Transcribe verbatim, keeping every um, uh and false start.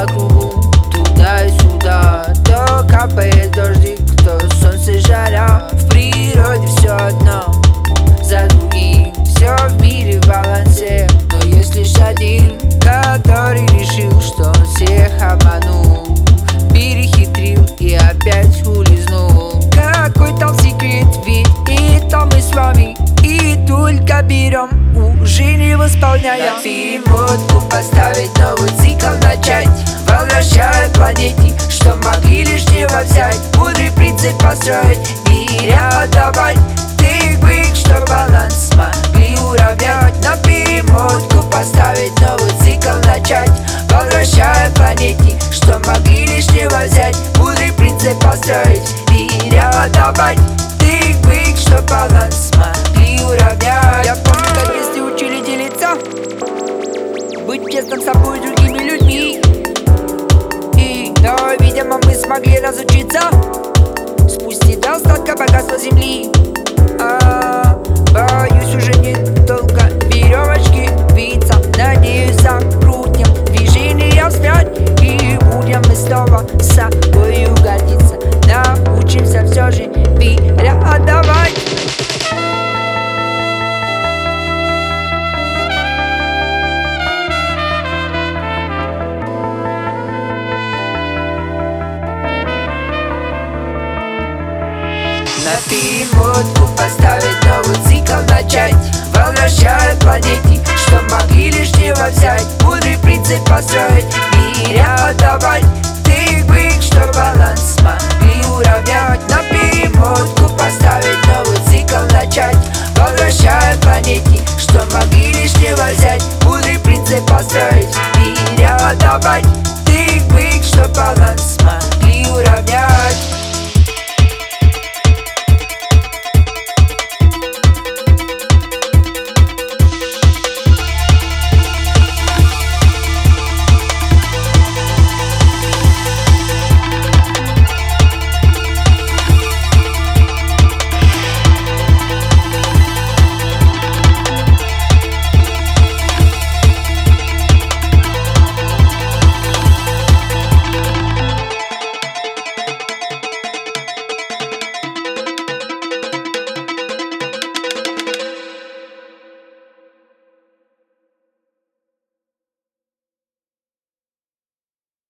по кругу, туда и сюда. То капает дождик, то солнце жаря. В природе все одно за другим, все в мире в балансе. Но есть лишь один, который решил, что он всех обманул, перехитрил и опять улизнул. Какой там секрет, ведь это мы с вами, и только берем, уже не восполняя. На перемотку поставить, новый цикл начать, возвращая планете, что могли лишнего взять. Мудрый принцип построить, мире отдавать, тык-бык, что баланс смогли уравнять. На перемотку поставить, новый цикл начать, возвращая планете, что могли лишнего взять. Мудрый принцип построить, мире отдавать, тык-бык, что баланс смогли уравнять. Я помню, как в детстве учили делиться, быть честным с собой и другими людьми. И, но, видимо, мы смогли разучиться спустить до остатка богатства земли. А, боюсь, уже недолго веревочки виться. Надеюсь, закрутим движение вспять, и будем мы снова с собою гордиться. Научимся все же переотдавать. На перемотку поставить, новый цикл начать, возвращая планете, что могли лишнего взять. Мудрый принцип построить, мире отдавать, тык-бык, что баланс смогли уравнять. На перемотку поставить, новый цикл начать, возвращая планете, что могли лишнего взять.